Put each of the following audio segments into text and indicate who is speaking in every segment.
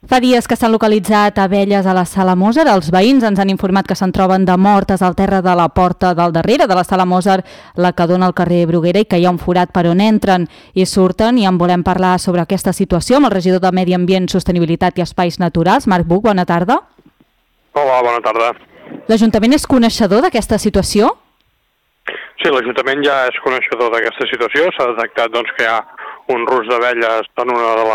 Speaker 1: Fa dies que s'han localitzat abelles a la Sala Mozart. Els veïns ens han informat que se'n troben de mortes al terra de la porta del darrere de la Sala Mozart, la que dona al carrer Bruguera, i que hi ha un forat per on entren i surten, i en volem parlar sobre aquesta situació amb el regidor de Medi Ambient, Sostenibilitat i Espais Naturals, Marc Buch. Bona tarda.
Speaker 2: Hola, bona tarda.
Speaker 1: L'Ajuntament és coneixedor d'aquesta situació?
Speaker 2: Sí, l'Ajuntament ja és coneixedor d'aquesta situació. S'ha detectat que hi ha un rus d'abelles en una de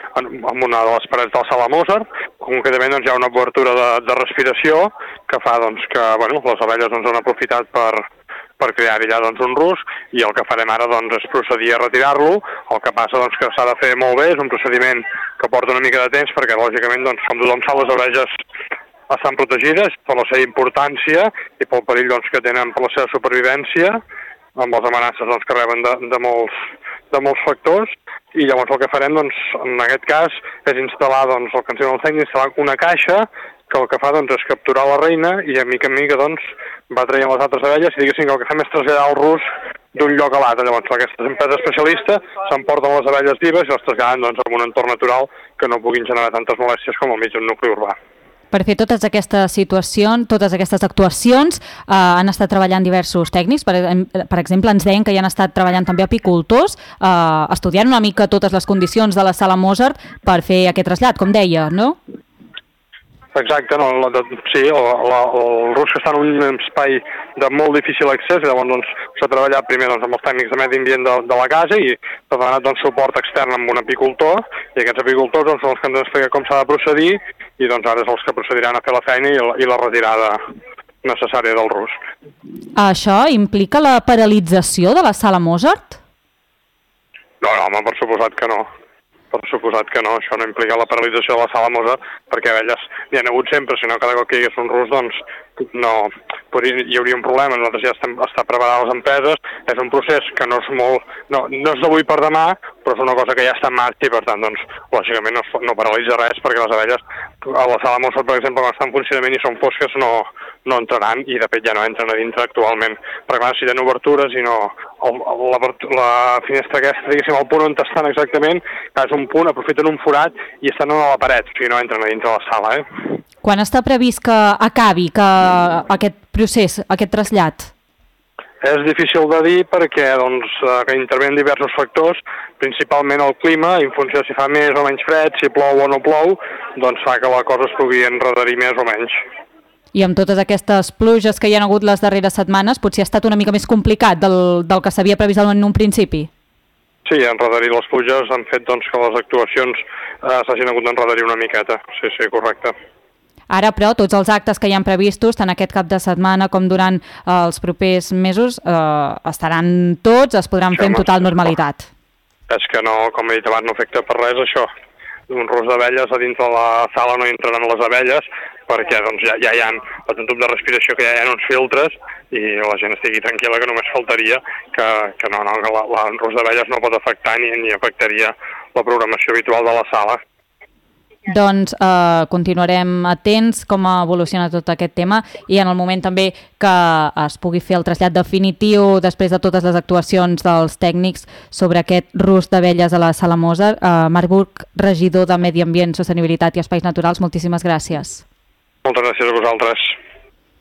Speaker 2: les parets de la Sala Mozart. Concretament hi ha una obertura de respiració que fa que les abelles han aprofitat per crear allà un rus, i el que farem ara és procedir a retirar-lo. El que passa que s'ha de fer molt bé, és un procediment que porta una mica de temps perquè lògicament, com tothom sap, les abelles estan protegides per la seva importància i pel perill que tenen per la seva supervivència, amb les amenaces que reben de molts factors. I llavors el que farem, en aquest cas, és instal·lar, el que ens diuen els tècnics, instal·lar una caixa que el que fa és capturar la reina i, de mica en mica, va traient les altres abelles, i diguéssim que el que fem és traslladar el rus d'un lloc a l'altre. Llavors aquesta empresa especialista s'emporten les abelles vives i les traslladen en un entorn natural que no puguin generar tantes molèsties com al mig d'un nucli urbà.
Speaker 1: Per fer totes aquestes situacions, totes aquestes actuacions, han estat treballant diversos tècnics. Per exemple, ens deien que hi han estat treballant també apicultors, estudiant una mica totes les condicions de la Sala Mozart per fer aquest trasllat, com deia, no?
Speaker 2: Exacte, sí, el rus que està en un espai de molt difícil accés, i llavors s'ha treballat primer amb els tècnics de medi ambient de la casa i s'ha donat suport extern amb un apicultor, i aquests apicultors són els que ens expliquen com s'ha de procedir, i ara és els que procediran a fer la feina i la retirada necessària del rus.
Speaker 1: Això implica la paralització de la Sala Mozart?
Speaker 2: No, home, per suposat que no. Per suposat que no, això no implica la paralització de la Sala Mozart, perquè abelles n'hi ha hagut sempre, si no cada cop que hi hagués un rus, no hi hauria un problema. Nosaltres ja està preparant les empreses, és un procés que no és d'avui per demà, però és una cosa que ja està en marxa i, per tant, lògicament no paralitza res, perquè les abelles a la Sala Mozart, per exemple, quan estan en funcionament i són fosques, no entraran, i de fet ja no entren a dintre actualment, perquè clar, si tenen obertures i no... La finestra aquesta, diguéssim, el punt on estan exactament, és un punt, aprofiten un forat i estan a la paret, o sigui, no entren a dintre la sala,
Speaker 1: Quan està previst que acabi aquest procés, aquest trasllat?
Speaker 2: És difícil de dir perquè que intervenen diversos factors, principalment el clima, en funció si fa més o menys fred, si plou o no plou, fa que la cosa es pugui enrederir més o menys.
Speaker 1: I amb totes aquestes pluges que hi ha hagut les darreres setmanes, potser ha estat una mica més complicat del que s'havia previst en un principi?
Speaker 2: Sí, enrederir les pluges han fet que les actuacions s'hagin hagut d'enrederir una miqueta. Sí, correcte.
Speaker 1: Ara, però, tots els actes que hi han previstos, tant aquest cap de setmana com durant els propers mesos, estaran tots, es podran fer amb total normalitat.
Speaker 2: És que no, com he dit abans, no afecta per res això. Un rus d'abelles a dintre de la sala no entraran les abelles perquè ja hi ha un tub de respiració, que ja hi ha uns filtres, i la gent estigui tranquil·la, que només faltaria que el rus d'abelles no pot afectar ni afectaria la programació habitual de la sala.
Speaker 1: Doncs continuarem atents com evoluciona tot aquest tema, i en el moment també que es pugui fer el trasllat definitiu després de totes les actuacions dels tècnics sobre aquest rus d'abelles a la Sala Mozart. Marc Buch, regidor de Medi Ambient, Sostenibilitat i Espais Naturals, moltíssimes gràcies.
Speaker 2: Moltes gràcies a vosaltres.